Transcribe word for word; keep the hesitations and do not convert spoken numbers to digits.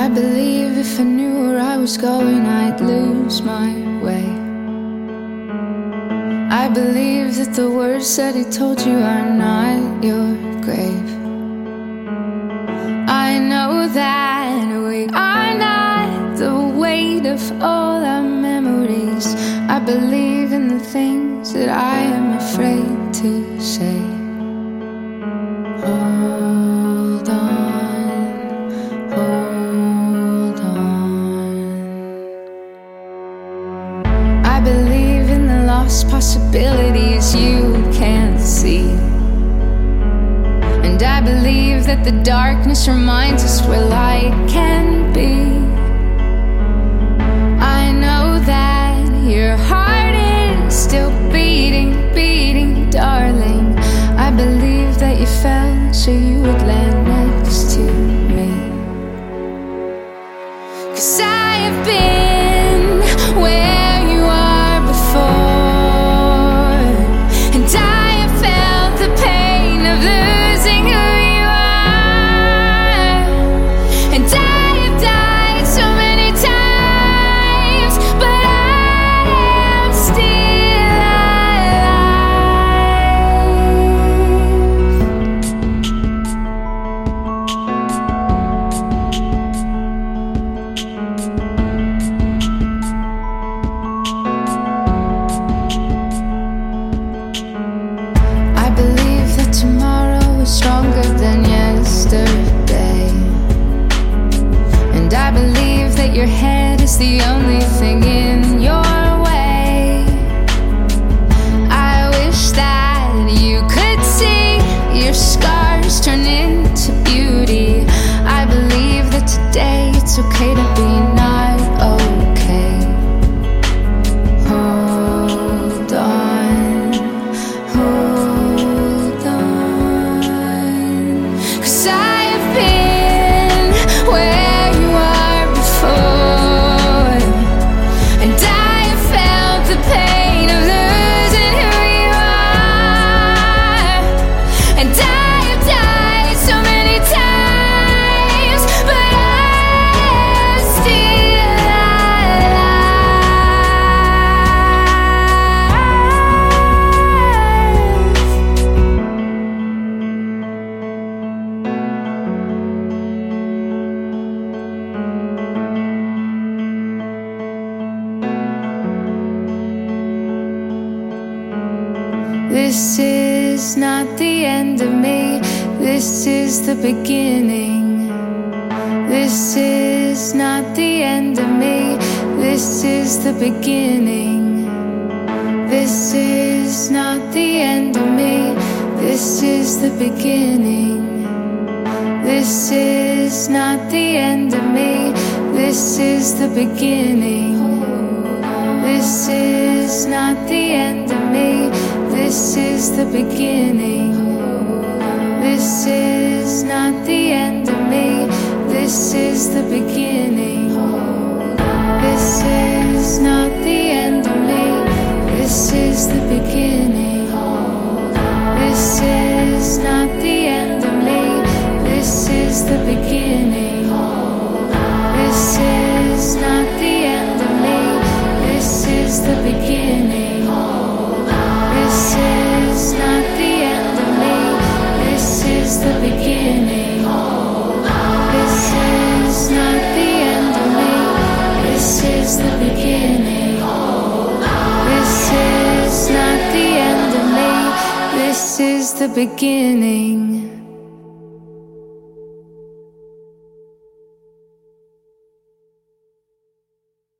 I believe if I knew where I was going, I'd lose my way. I believe that the words that he told you are not your grave. I know that we are not the weight of all our memories. I believe in the things that I am afraid to say. Hold on, hold on. I believe in the lost possibilities you can't see. And I believe that the darkness reminds us where light can be. I know that your heart is still beating, beating, darling. I believe that you fell so you would land next to me. 'Cause I have been where you are before, and I have felt the pain of losing who you are. And I have died so many times, but I am still I believe that tomorrow is stronger than yesterday. And I believe that your head is the only thing in your way. I wish that you could see your scars turn into beauty. I believe that today it's okay to be not okay. Hold on, hold on. 'Cause I have been where you are before, and I have felt the pain of losing who you are. And I have died so many times, but I'm still This is not the end of me, this is the beginning. This is not the end of me, this is the beginning. This is not the end of me, this is the beginning. This is not the end of me, this is the beginning. This is not the end of me, this is the beginning. This is not the end of me, this is the beginning. This is not the end of me, this is the beginning. This is not the end of me, this is the beginning. This is not the end of me, this is the beginning. This is not the end of me, this is the beginning. This is not the end of me, this is the beginning. This is not the end of me, this is the beginning.